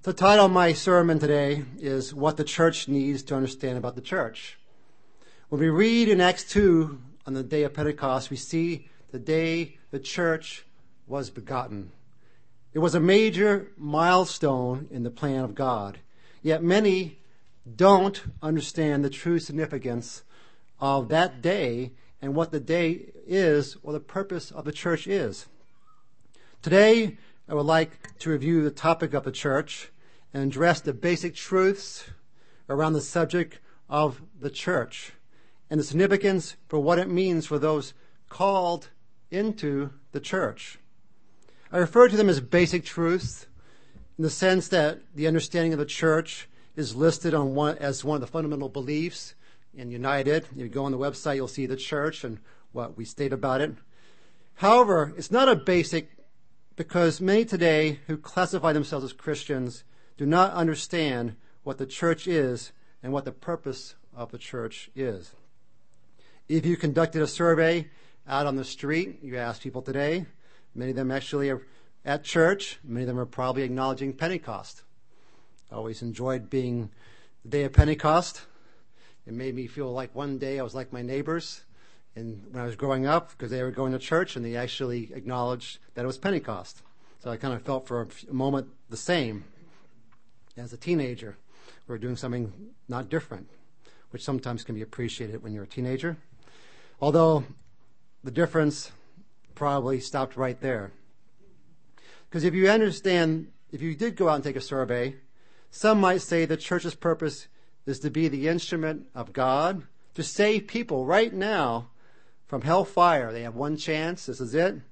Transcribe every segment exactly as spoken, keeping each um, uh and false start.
The title of my sermon today is What the Church Needs to Understand About the Church. When we read in Acts two on the day of Pentecost, we see the day the church was begotten. It was a major milestone in the plan of God. Yet many don't understand the true significance of that day and what the day is or the purpose of the church is. Today, I would like to review the topic of the church and address the basic truths around the subject of the church and the significance for what it means for those called into the church. I refer to them as basic truths in the sense that the understanding of the church is listed on one as one of the fundamental beliefs in United. If you go on the website, you'll see the church and what we state about it. However, it's not a basic because many today who classify themselves as Christians do not understand what the church is and what the purpose of the church is. If you conducted a survey out on the street, you ask people today, many of them actually are at church, many of them are probably acknowledging Pentecost. I always enjoyed being the day of Pentecost. It made me feel like one day I was like my neighbors and when I was growing up because they were going to church and they actually acknowledged that it was Pentecost. So I kind of felt for a moment the same. As a teenager, we were doing something not different, which sometimes can be appreciated when you're a teenager. Although the difference probably stopped right there. Because if you understand, if you did go out and take a survey, some might say the church's purpose is to be the instrument of God to save people right now from hellfire. They have one chance. This is it.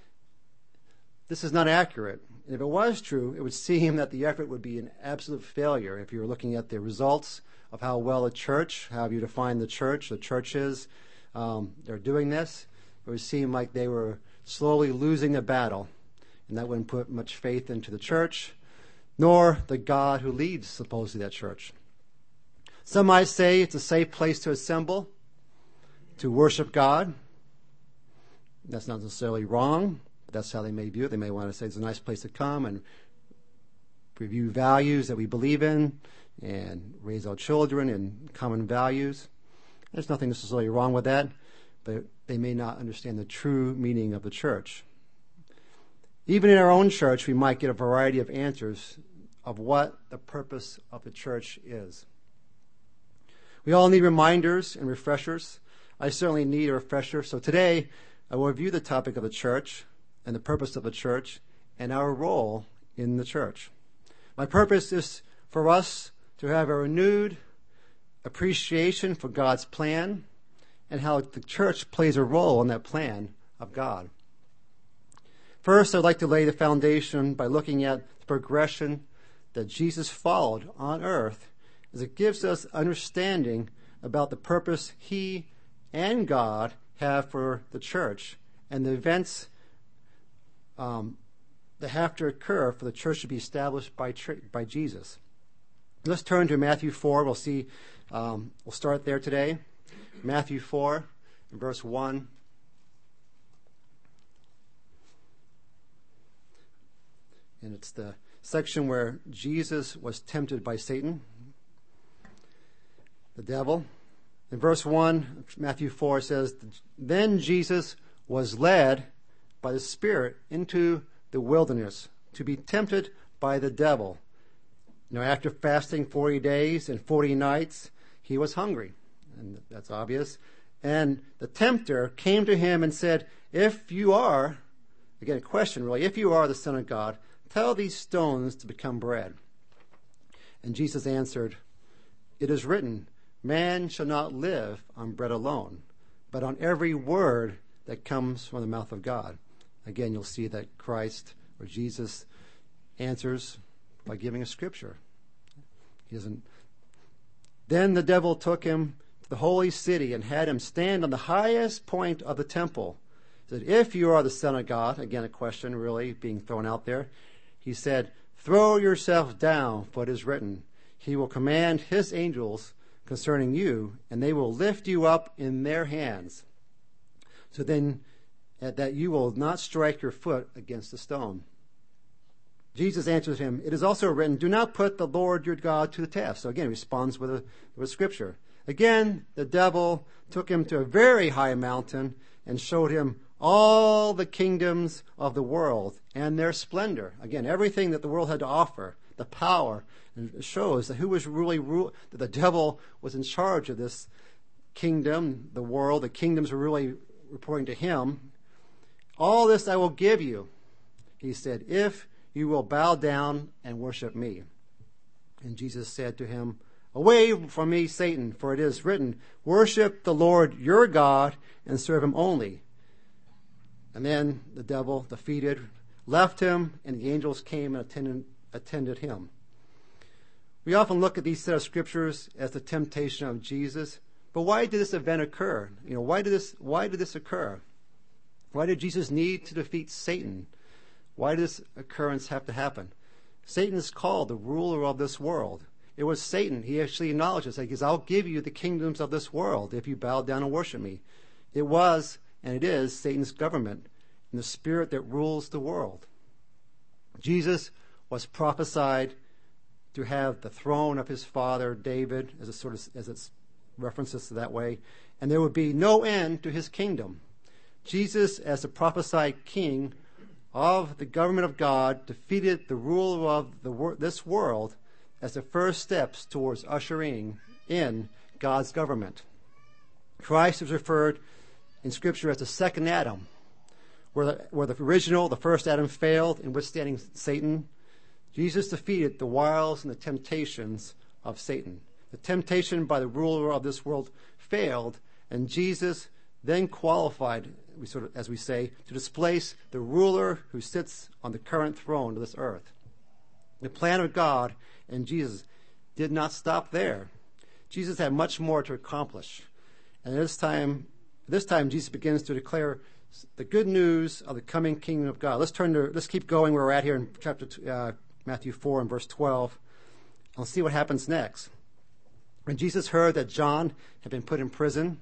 This is not accurate. And if it was true, it would seem that the effort would be an absolute failure if you were looking at the results of how well a church, how you define the church, the churches, um, they're doing this. It would seem like they were slowly losing the battle, and that wouldn't put much faith into the church, nor the God who leads supposedly that church. Some might say it's a safe place to assemble, to worship God. That's not necessarily wrong. That's how they may view it. They may want to say it's a nice place to come and review values that we believe in and raise our children in common values. There's nothing necessarily wrong with that, but they may not understand the true meaning of the church. Even in our own church, we might get a variety of answers of what the purpose of the church is. We all need reminders and refreshers. I certainly need a refresher. So today, I will review the topic of the church and the purpose of the church, and our role in the church. My purpose is for us to have a renewed appreciation for God's plan and how the church plays a role in that plan of God. First, I'd like to lay the foundation by looking at the progression that Jesus followed on earth, as it gives us understanding about the purpose he and God have for the church and the events Um, that have to occur for the church to be established by by Jesus. Let's turn to Matthew four. We'll see. Um, we'll start there today. Matthew four, verse one. And it's the section where Jesus was tempted by Satan, the devil. In verse one, Matthew four says, "Then Jesus was led by the Spirit into the wilderness to be tempted by the devil. You know, after fasting forty days and forty nights, he was hungry." And that's obvious. And the tempter came to him and said, "If you are," again, a question really, "if you are the Son of God, tell these stones to become bread." And Jesus answered, "It is written, man shall not live on bread alone, but on every word that comes from the mouth of God." Again, you'll see that Christ or Jesus answers by giving a scripture. He doesn't. Then the devil took him to the holy city and had him stand on the highest point of the temple. He said, "If you are the Son of God," again, a question really being thrown out there. He said, "Throw yourself down, for it is written, he will command his angels concerning you, and they will lift you up in their hands. So then, that you will not strike your foot against a stone." Jesus answers him, "It is also written, do not put the Lord your God to the test." So again, he responds with, a, with scripture. Again, the devil took him to a very high mountain and showed him all the kingdoms of the world and their splendor. Again, everything that the world had to offer, the power, and it shows that who was really rule, that the devil was in charge of this kingdom, the world. The kingdoms were really reporting to him. "All this I will give you," he said, "if you will bow down and worship me." And Jesus said to him, "Away from me, Satan, for it is written, worship the Lord your God and serve him only." And then the devil, defeated, left him, and the angels came and attended, attended him. We often look at these set of scriptures as the temptation of Jesus. But why did this event occur? You know, why did this, why did this occur? Why did Jesus need to defeat Satan? Why did this occurrence have to happen? Satan is called the ruler of this world. It was Satan. He actually acknowledges, he says, "I'll give you the kingdoms of this world if you bow down and worship me." It was, and it is, Satan's government and the spirit that rules the world. Jesus was prophesied to have the throne of his father David, as a sort of, as it's references to that way, and there would be no end to his kingdom. Jesus, as the prophesied king of the government of God, defeated the ruler of the, this world as the first steps towards ushering in God's government. Christ is referred in Scripture as the second Adam, where the, where the original, the first Adam, failed in withstanding Satan. Jesus defeated the wiles and the temptations of Satan. The temptation by the ruler of this world failed, and Jesus then qualified, we sort of, as we say, to displace the ruler who sits on the current throne of this earth. The plan of God and Jesus did not stop there. Jesus had much more to accomplish. And this time, this time Jesus begins to declare the good news of the coming kingdom of God. Let's turn to, let's keep going where we're at here in chapter uh, Matthew four and verse twelve. And we'll see what happens next. When Jesus heard that John had been put in prison,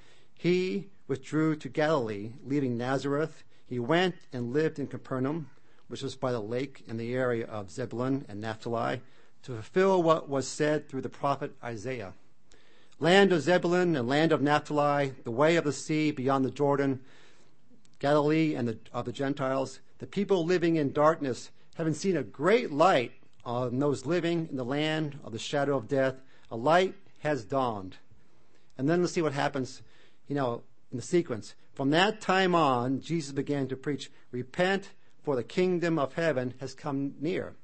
he withdrew to Galilee, leaving Nazareth. He went and lived in Capernaum, which was by the lake in the area of Zebulun and Naphtali, to fulfill what was said through the prophet Isaiah. "Land of Zebulun and land of Naphtali, the way of the sea beyond the Jordan, Galilee and the, of the Gentiles, the people living in darkness, having seen a great light on those living in the land of the shadow of death, a light has dawned." And then let's see what happens, you know, in the sequence. From that time on, Jesus began to preach, "Repent, for the kingdom of heaven has come near."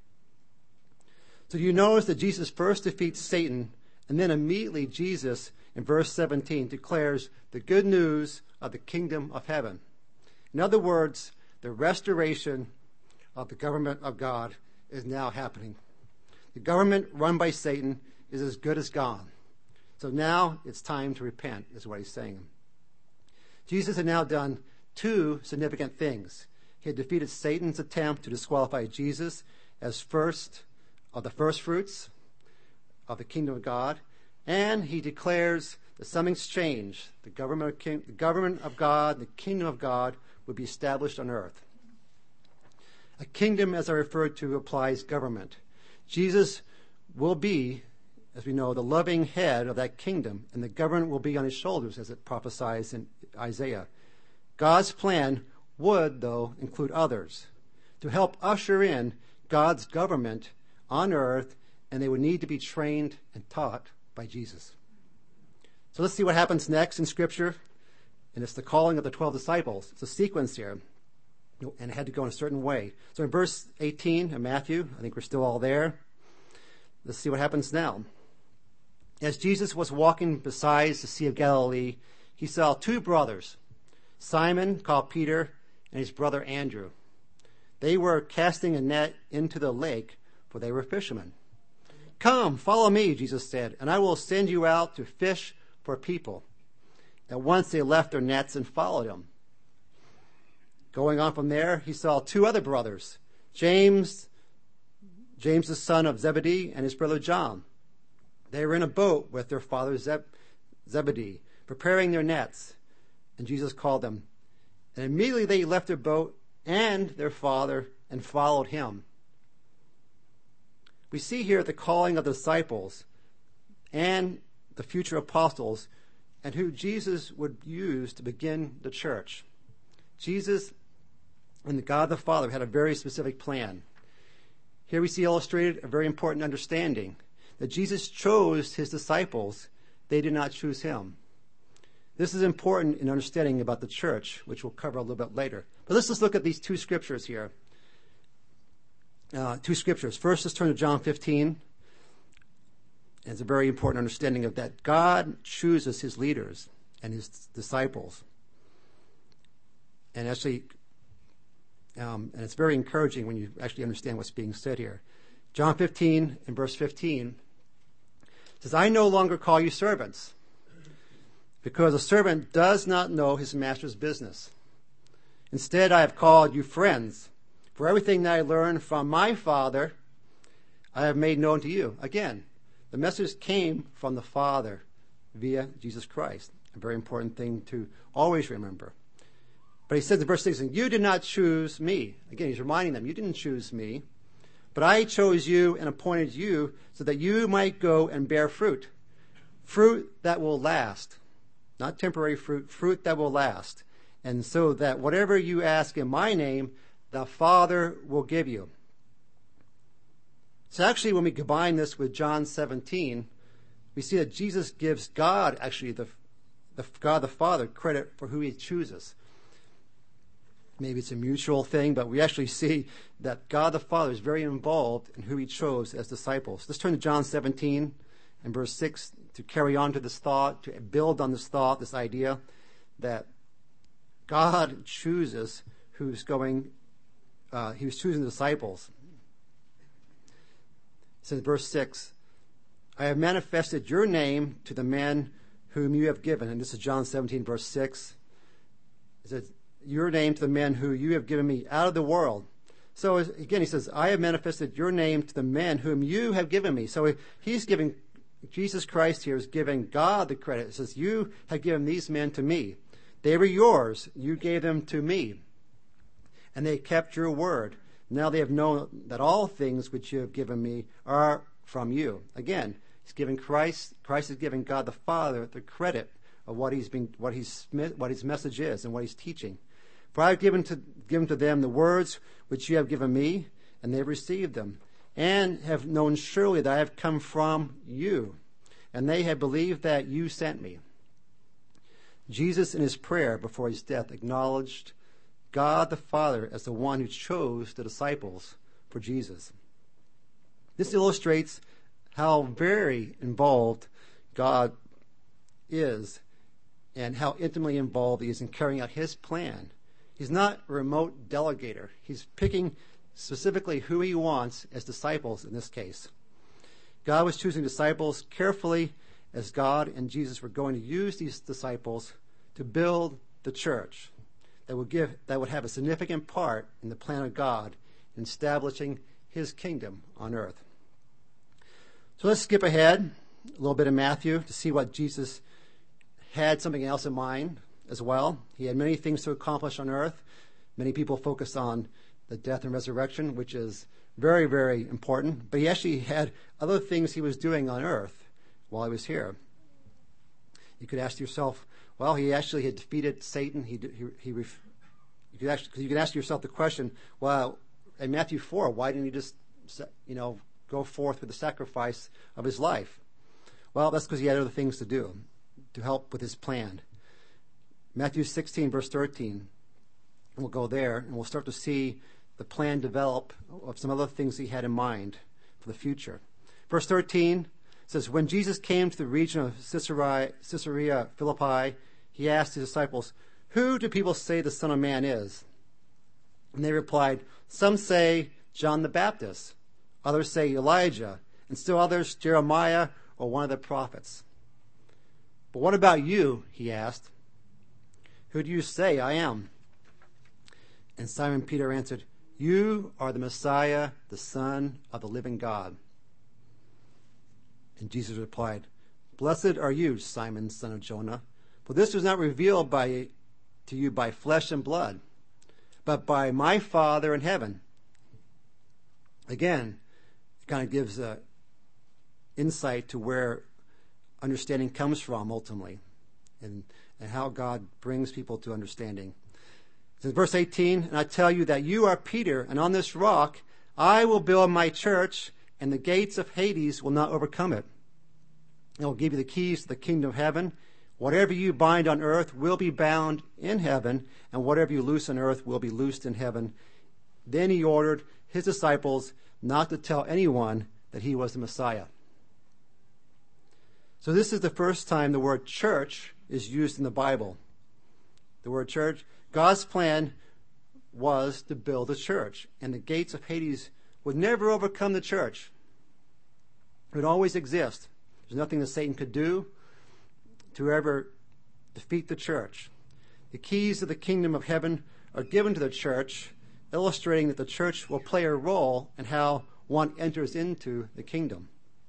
So you notice that Jesus first defeats Satan, and then immediately Jesus, in verse seventeen, declares the good news of the kingdom of heaven. In other words, the restoration of the government of God is now happening. The government run by Satan is as good as gone. So now it's time to repent, is what he's saying. Jesus had now done two significant things. He had defeated Satan's attempt to disqualify Jesus as first of the first fruits of the kingdom of God, and he declares that something's changed. The government of, king, the government of God, the kingdom of God, would be established on earth. A kingdom, as I referred to, applies government. Jesus will be, as we know, the loving head of that kingdom, and the government will be on his shoulders, as it prophesies in Isaiah. God's plan would, though, include others to help usher in God's government on earth, and they would need to be trained and taught by Jesus. So let's see what happens next in Scripture, and it's the calling of the twelve disciples. It's a sequence here, and it had to go in a certain way. So in verse eighteen of Matthew, I think we're still all there. Let's see what happens now. As Jesus was walking beside the Sea of Galilee, he saw two brothers, Simon, called Peter, and his brother Andrew. They were casting a net into the lake, for they were fishermen. "Come, follow me," Jesus said, "and I will send you out to fish for people." At once they left their nets and followed him. Going on from there, he saw two other brothers, James, James the son of Zebedee, and his brother John. They were in a boat with their father Zeb- Zebedee, preparing their nets, and Jesus called them. And immediately they left their boat and their father and followed him. We see here the calling of the disciples and the future apostles and who Jesus would use to begin the church. Jesus and God the Father had a very specific plan. Here we see illustrated a very important understanding that Jesus chose his disciples. They did not choose him. This is important in understanding about the church, which we'll cover a little bit later. But let's just look at these two scriptures here. Uh, two scriptures. First, let's turn to John fifteen. And it's a very important understanding of that. God chooses his leaders and his disciples. And actually, um, and it's very encouraging when you actually understand what's being said here. John fifteen and verse fifteen says, I no longer call you servants, because a servant does not know his master's business. Instead, I have called you friends, for everything that I learned from my Father, I have made known to you. Again, the message came from the Father via Jesus Christ. A very important thing to always remember. But he says in verse six, you did not choose me. Again, he's reminding them, you didn't choose me, but I chose you and appointed you so that you might go and bear fruit. Fruit that will last. Not temporary fruit, fruit that will last. And so that whatever you ask in my name, the Father will give you. So actually, when we combine this with John seventeen, we see that Jesus gives God, actually, the, the God the Father, credit for who he chooses. Maybe it's a mutual thing, but we actually see that God the Father is very involved in who he chose as disciples. Let's turn to John seventeen and verse six to carry on to this thought, to build on this thought, this idea that God chooses who's going, uh, he was choosing the disciples. It says, verse six, I have manifested your name to the men whom you have given. And this is John seventeen, verse six. It says, your name to the men who you have given me out of the world. So again, he says, I have manifested your name to the men whom you have given me. So he's giving, Jesus Christ here is giving God the credit. It says, you have given these men to me. They were yours. You gave them to me. And they kept your word. Now they have known that all things which you have given me are from you. Again, he's giving Christ, Christ is giving God the Father the credit of what he's been, what he's, what his message is and what he's teaching. For I have given to, given to them the words which you have given me, and they have received them, and have known surely that I have come from you, and they have believed that you sent me. Jesus, in his prayer before his death, acknowledged God the Father as the one who chose the disciples for Jesus. This illustrates how very involved God is and how intimately involved he is in carrying out his plan. He's not a remote delegator. He's picking specifically who he wants as disciples in this case. God was choosing disciples carefully as God and Jesus were going to use these disciples to build the church that would give, that would have a significant part in the plan of God in establishing his kingdom on earth. So let's skip ahead a little bit in Matthew to see what Jesus had something else in mind as well. He had many things to accomplish on earth. Many people focus on the death and resurrection, which is very, very important. But he actually had other things he was doing on earth while he was here. You could ask yourself, well, he actually had defeated Satan. He, he, he you could actually, you could ask yourself the question, well, in Matthew four, why didn't he just, you know, go forth with the sacrifice of his life? Well, that's because he had other things to do to help with his plan. Matthew sixteen, verse thirteen. We'll go there, and we'll start to see the plan develop of some other things he had in mind for the future. Verse thirteen says, when Jesus came to the region of Caesarea, Caesarea Philippi, he asked his disciples, who do people say the Son of Man is? And they replied, some say John the Baptist, others say Elijah, and still others Jeremiah or one of the prophets. But what about you? He asked. Who do you say I am? And Simon Peter answered, you are the Messiah, the Son of the living God. And Jesus replied, blessed are you, Simon, son of Jonah, for this was not revealed by to you by flesh and blood, but by my Father in heaven. Again, kind of gives uh, insight to where understanding comes from ultimately, and, and how God brings people to understanding. In verse eighteen, and I tell you that you are Peter, and on this rock I will build my church, and the gates of Hades will not overcome it. I will give you the keys to the kingdom of heaven. Whatever you bind on earth will be bound in heaven, and whatever you loose on earth will be loosed in heaven. Then he ordered his disciples not to tell anyone that he was the Messiah. So this is the first time the word church is used in the Bible. The word church, God's plan was to build a church, and the gates of Hades would never overcome the church. It would always exist. There's nothing that Satan could do to ever defeat the church. The keys of the kingdom of heaven are given to the church, illustrating that the church will play a role in how one enters into the kingdom.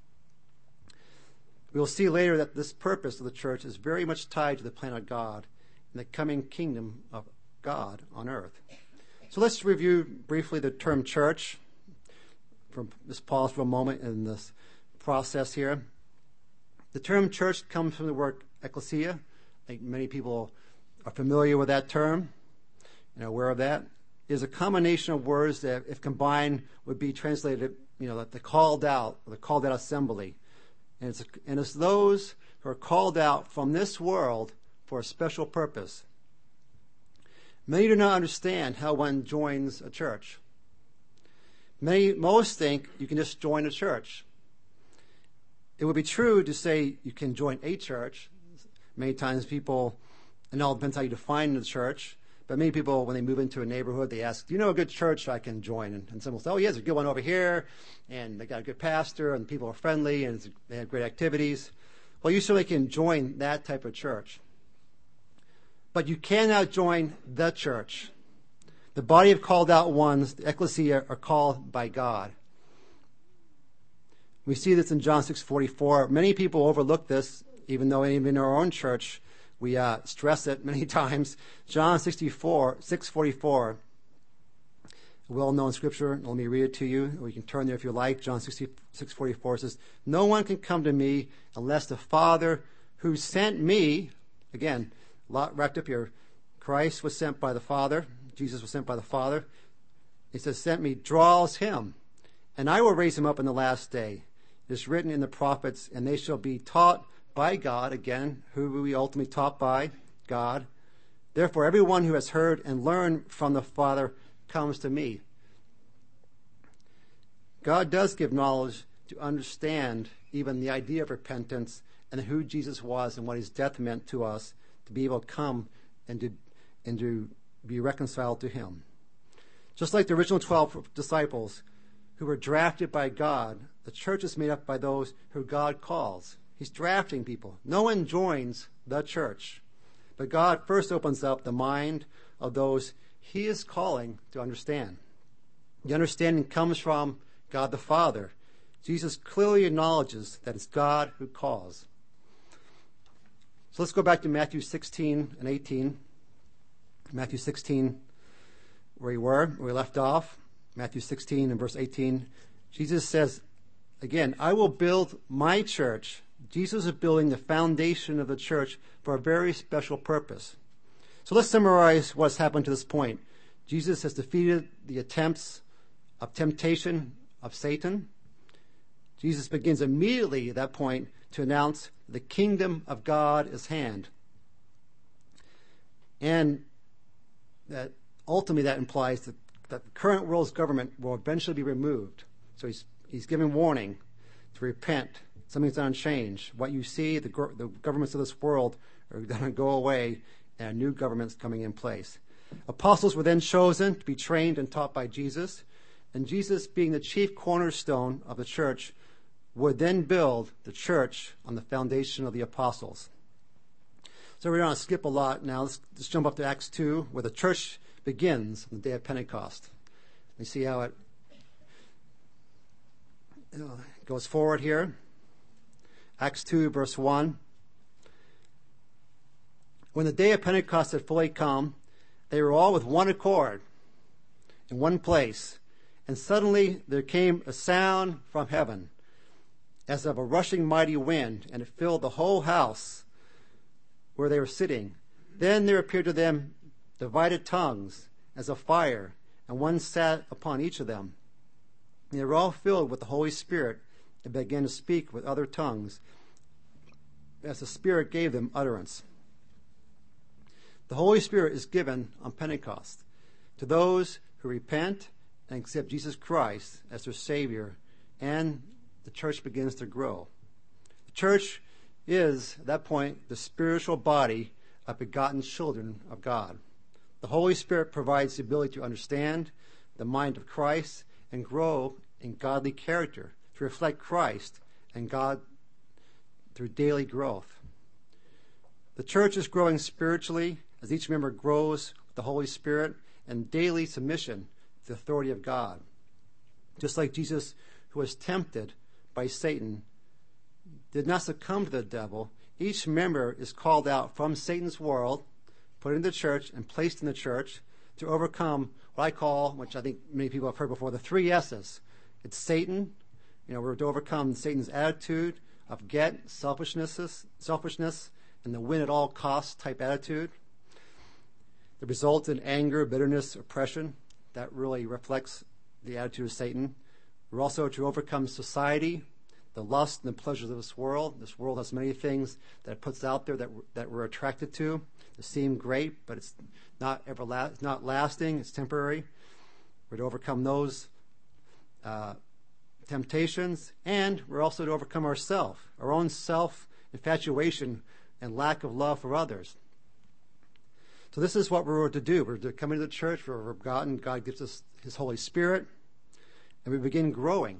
We will see later that this purpose of the church is very much tied to the plan of God and the coming kingdom of God on earth. So let's review briefly the term church. From, just pause for a moment in this process here. The term church comes from the word ecclesia. I think many people are familiar with that term and are aware of that. It is a combination of words that, if combined, would be translated, you know, the called out, or the called out assembly. And it's, and it's those who are called out from this world for a special purpose. Many do not understand how one joins a church. Many, most think you can just join a church. It would be true to say you can join a church. Many times people, and it all depends how you define the church, but many people, when they move into a neighborhood, they ask, do you know a good church I can join? And, and some will say, oh, yeah, there's a good one over here, and they got a good pastor, and people are friendly, and it's, they have great activities. Well, you certainly can join that type of church. But you cannot join the church. The body of called out ones, the ecclesia, are called by God. We see this in John six forty-four. Many people overlook this, even though even in our own church we uh, stress it many times. John sixty-four, six forty-four, a well-known scripture. Let me read it to you. Or you can turn there if you like. John six forty-four says, no one can come to me unless the Father who sent me, again, wrapped up here, Christ was sent by the Father. Jesus was sent by the Father. He says, sent me, draws him, and I will raise him up in the last day. It is written in the prophets, and they shall be taught by God. Again, who will be ultimately taught by? God. Therefore, everyone who has heard and learned from the Father comes to me. God does give knowledge to understand even the idea of repentance and who Jesus was and what his death meant to us, to be able to come and to, and to be reconciled to him. Just like the original twelve disciples who were drafted by God, the church is made up by those who God calls. He's drafting people. No one joins the church. But God first opens up the mind of those he is calling to understand. The understanding comes from God the Father. Jesus clearly acknowledges that it's God who calls. So let's go back to Matthew sixteen and eighteen. Matthew sixteen, where we were, where we left off. Matthew sixteen and verse eighteen. Jesus says, again, I will build my church. Jesus is building the foundation of the church for a very special purpose. So let's summarize what's happened to this point. Jesus has defeated the attempts of temptation of Satan. Jesus begins immediately at that point to announce the kingdom of God is hand. And that ultimately that implies that, that the current world's government will eventually be removed. So he's he's giving warning to repent. Something's going to change. What you see, the, the governments of this world are going to go away, and a new government's coming in place. Apostles were then chosen to be trained and taught by Jesus, and Jesus, being the chief cornerstone of the church, would then build the church on the foundation of the apostles. So we're going to skip a lot now. Let's, let's jump up to Acts two, where the church begins on the day of Pentecost. We see how it uh, goes forward here. Acts two, verse one. When the day of Pentecost had fully come, they were all with one accord in one place. And suddenly there came a sound from heaven, as of a rushing mighty wind, and it filled the whole house where they were sitting. Then there appeared to them divided tongues as of fire, and one sat upon each of them. And they were all filled with the Holy Spirit, and began to speak with other tongues, as the Spirit gave them utterance. The Holy Spirit is given on Pentecost to those who repent and accept Jesus Christ as their Savior, and the church begins to grow. The church is, at that point, the spiritual body of begotten children of God. The Holy Spirit provides the ability to understand the mind of Christ and grow in godly character, to reflect Christ and God through daily growth. The church is growing spiritually as each member grows with the Holy Spirit and daily submission to the authority of God. Just like Jesus, who was tempted by Satan, did not succumb to the devil, each member is called out from Satan's world, put into the church, and placed in the church to overcome what I call, which I think many people have heard before, the three S's. It's Satan. You know, we're to overcome Satan's attitude of get, selfishness, selfishness, and the win at all costs type attitude. The result in anger, bitterness, oppression. That really reflects the attitude of Satan. We're also to overcome society, the lust and the pleasures of this world. This world has many things that it puts out there that that we're attracted to. They seem great, but it's not everla- it's not lasting. It's temporary. We're to overcome those uh, temptations, and we're also to overcome ourselves, our own self-infatuation and lack of love for others. So this is what we're to do. We're to come into the church. We're forgotten. God gives us His Holy Spirit, and we begin growing.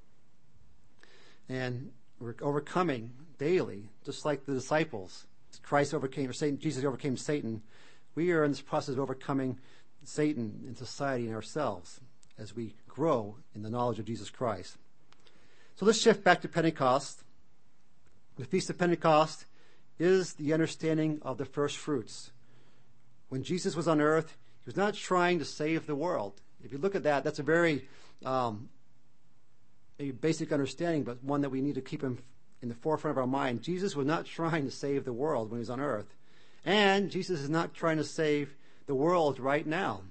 And we're overcoming daily, just like the disciples. Christ overcame, or Satan, Jesus overcame Satan. We are in this process of overcoming Satan in society and ourselves as we grow in the knowledge of Jesus Christ. So let's shift back to Pentecost. The Feast of Pentecost is the understanding of the first fruits. When Jesus was on earth, He was not trying to save the world. If you look at that, that's a very um, a basic understanding, but one that we need to keep in, in the forefront of our mind. Jesus was not trying to save the world when He was on earth. And Jesus is not trying to save the world right now.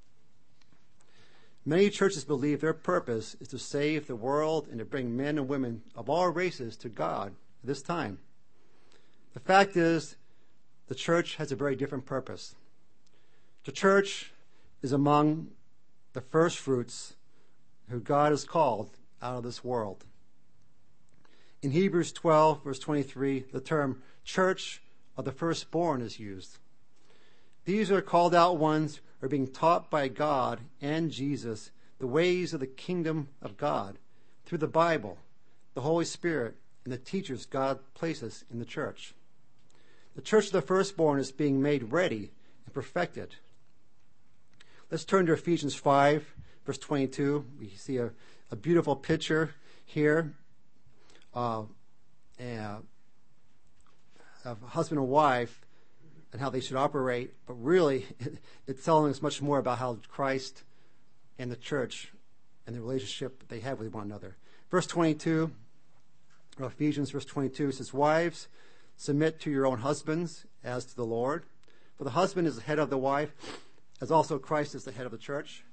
Many churches believe their purpose is to save the world and to bring men and women of all races to God at this time. The fact is, the church has a very different purpose. The church is among the first fruits who God has called out of this world. In Hebrews twelve, verse twenty-three, the term church of the firstborn is used. These are called out ones who are being taught by God and Jesus the ways of the kingdom of God through the Bible, the Holy Spirit, and the teachers God places in the church. The church of the firstborn is being made ready and perfected. Let's turn to Ephesians five, verse twenty-two. We see a, a beautiful picture here uh, uh, of husband and wife and how they should operate. But really, it, it's telling us much more about how Christ and the church and the relationship they have with one another. Verse twenty-two, or Ephesians verse twenty-two says, "Wives, submit to your own husbands as to the Lord. For the husband is the head of the wife, as also Christ is the head of the church.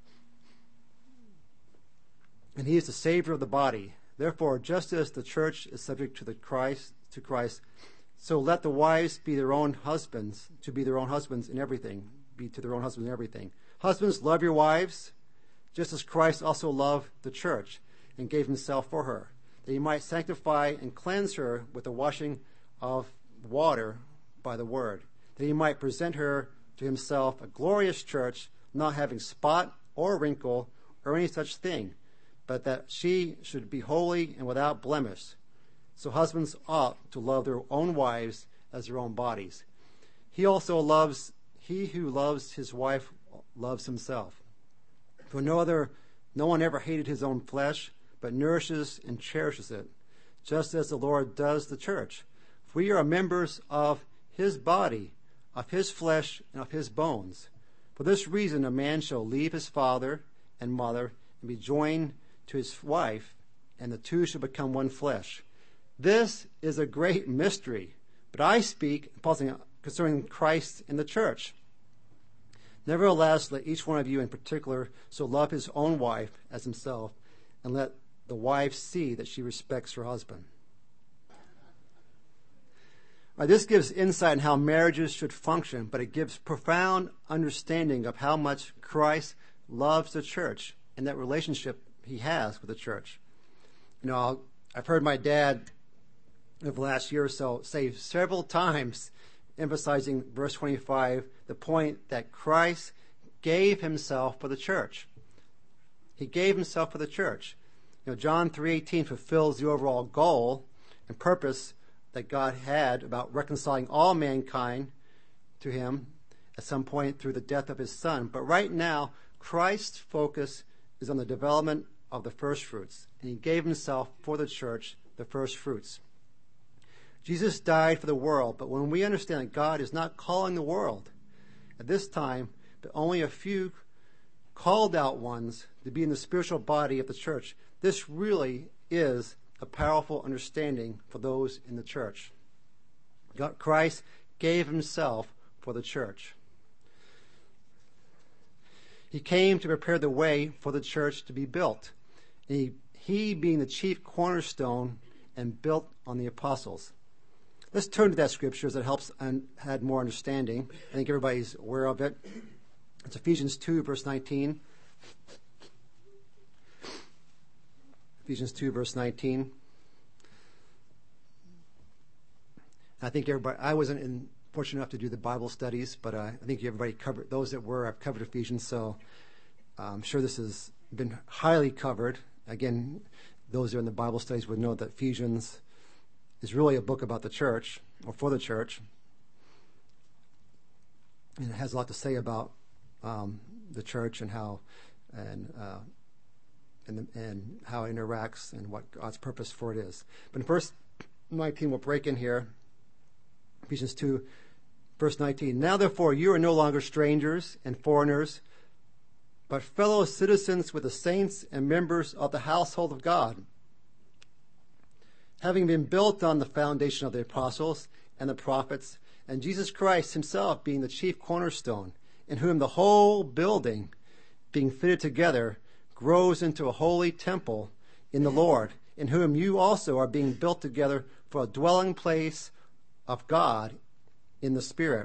And He is the Savior of the body. Therefore, just as the church is subject to the Christ, to Christ, so let the wives be their own husbands, to be their own husbands in everything, be to their own husbands in everything. Husbands, love your wives, just as Christ also loved the church and gave Himself for her, that He might sanctify and cleanse her with the washing of water by the word, that He might present her to Himself a glorious church, not having spot or wrinkle or any such thing, but that she should be holy and without blemish. So husbands ought to love their own wives as their own bodies. He also loves, he who loves his wife loves himself. For no other, no one ever hated his own flesh, but nourishes and cherishes it, just as the Lord does the church. For we are members of His body, of His flesh, and of His bones. For this reason a man shall leave his father and mother and be joined to his wife, and the two shall become one flesh. This is a great mystery, but I speak concerning Christ and the church. Nevertheless, let each one of you in particular so love his own wife as himself, and let the wife see that she respects her husband. Right, this gives insight in how marriages should function, but it gives profound understanding of how much Christ loves the church and that relationship he has with the church. You know, I'll, I've heard my dad over the last year or so say several times, emphasizing verse twenty-five, the point that Christ gave himself for the church. He gave himself for the church. You know, John three eighteen fulfills the overall goal and purpose that God had about reconciling all mankind to him at some point through the death of his son. But right now, Christ's focus is on the development of the first fruits, and he gave himself for the church, the first fruits. Jesus died for the world, but when we understand that God is not calling the world at this time, but only a few called out ones to be in the spiritual body of the church, this really is a powerful understanding for those in the church. God, Christ gave himself for the church. He came to prepare the way for the church to be built. And he, he being the chief cornerstone and built on the apostles. Let's turn to that scripture as it helps and add more understanding. I think everybody's aware of it. It's Ephesians two, verse nineteen. Ephesians two, verse nineteen. I think everybody, I wasn't in, fortunate enough to do the Bible studies, but uh, I think everybody covered, those that were, I've covered Ephesians, so I'm sure this has been highly covered. Again, those that are in the Bible studies would know that Ephesians is really a book about the church, or for the church. And it has a lot to say about um, the church and how and uh, and, the, and how it interacts and what God's purpose for it is. But in verse nineteen, we'll break in here. Ephesians two, verse nineteen. Now therefore you are no longer strangers and foreigners, but fellow citizens with the saints and members of the household of God, having been built on the foundation of the apostles and the prophets, and Jesus Christ himself being the chief cornerstone, in whom the whole building, being fitted together, grows into a holy temple in the Lord, in whom you also are being built together for a dwelling place of God in the Spirit.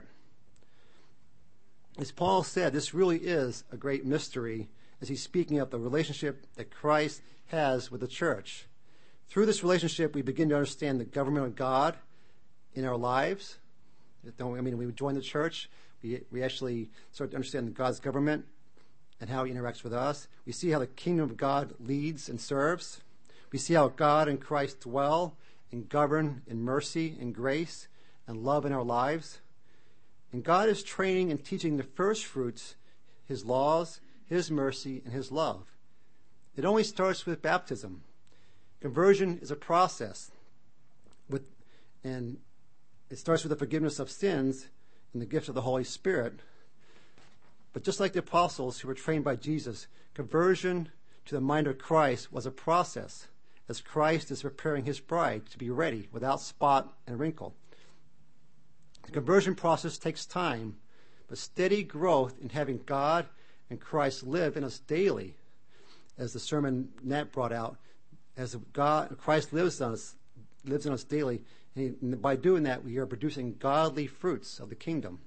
As Paul said, this really is a great mystery as he's speaking of the relationship that Christ has with the church. Through this relationship, we begin to understand the government of God in our lives. I mean, we join the church, we, we actually start to understand God's government and how he interacts with us. We see how the kingdom of God leads and serves. We see how God and Christ dwell and govern in mercy and grace and love in our lives. And God is training and teaching the first fruits, his laws, his mercy, and his love. It only starts with baptism. Conversion is a process, with, and it starts with the forgiveness of sins and the gift of the Holy Spirit. But just like the apostles who were trained by Jesus, conversion to the mind of Christ was a process, as Christ is preparing his bride to be ready without spot and wrinkle. The conversion process takes time, but steady growth in having God and Christ live in us daily, as the sermon Nat brought out, as God, Christ lives in us, lives in us daily, and, he, and by doing that, we are producing godly fruits of the kingdom.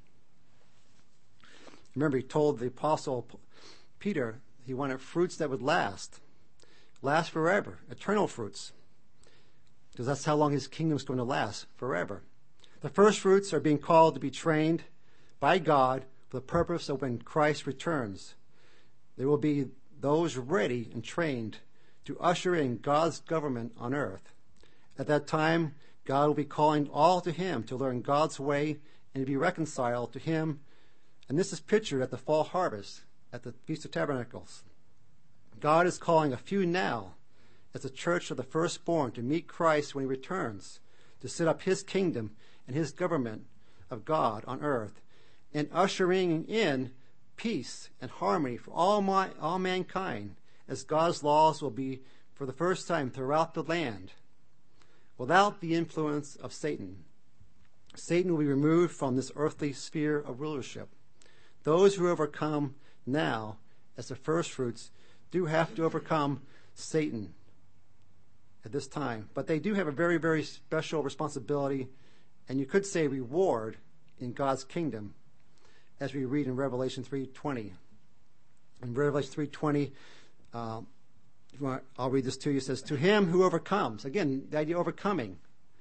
Remember, he told the apostle Peter he wanted fruits that would last, last forever, eternal fruits, because that's how long his kingdom is going to last, forever. The first fruits are being called to be trained by God for the purpose of when Christ returns. There will be those ready and trained to usher in God's government on earth. At that time, God will be calling all to him to learn God's way and to be reconciled to him. And this is pictured at the fall harvest, at the Feast of Tabernacles. God is calling a few now as the church of the firstborn to meet Christ when he returns, to set up his kingdom and his government of God on earth, and ushering in peace and harmony for all, my, all mankind, as God's laws will be for the first time throughout the land without the influence of Satan. Satan will be removed from this earthly sphere of rulership. Those who overcome now as the first fruits do have to overcome Satan at this time. But they do have a very, very special responsibility, and you could say reward, in God's kingdom, as we read in Revelation three twenty. In Revelation three twenty, uh, I'll read this to you. It says, "To him who overcomes," again, the idea of overcoming.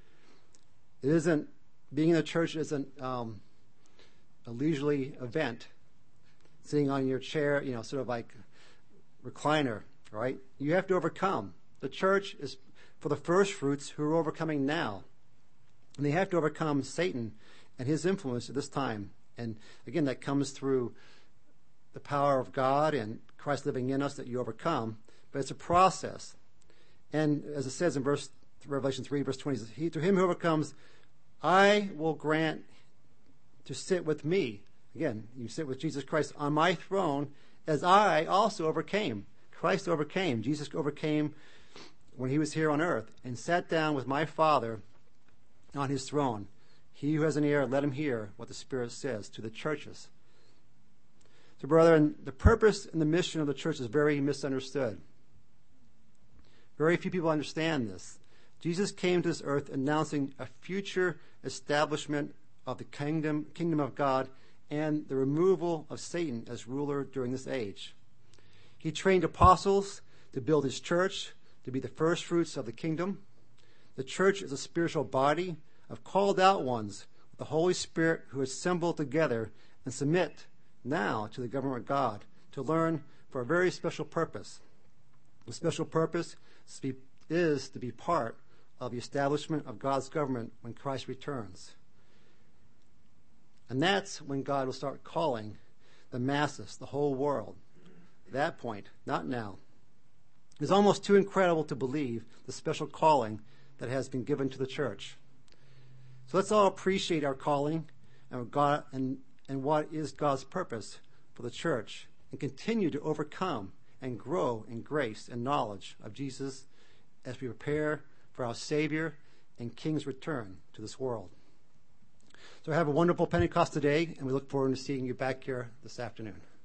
It isn't, being in the church isn't um, a leisurely event, sitting on your chair, you know, sort of like recliner, right? You have to overcome. The church is for the first fruits who are overcoming now. And they have to overcome Satan and his influence at this time. And again, that comes through the power of God and Christ living in us that you overcome. But it's a process. And as it says in verse Revelation three, verse twenty, it says, he, to him who overcomes, I will grant to sit with me. Again, you sit with Jesus Christ on my throne, as I also overcame. Christ overcame. Jesus overcame when he was here on earth and sat down with my Father on his throne. He who has an ear, let him hear what the Spirit says to the churches. So, brethren, the purpose and the mission of the church is very misunderstood. Very few people understand this. Jesus came to this earth announcing a future establishment of the kingdom, kingdom of God and the removal of Satan as ruler during this age. He trained apostles to build his church, to be the first fruits of the kingdom. The church is a spiritual body of called out ones with the Holy Spirit who assemble together and submit now to the government of God to learn for a very special purpose. The special purpose is to be, is to be part of the establishment of God's government when Christ returns. And that's when God will start calling the masses, the whole world. At that point, not now. It's almost too incredible to believe the special calling that has been given to the church. So let's all appreciate our calling and, God, and, and what is God's purpose for the church, and continue to overcome and grow in grace and knowledge of Jesus as we prepare for our Savior and King's return to this world. So have a wonderful Pentecost today, and we look forward to seeing you back here this afternoon.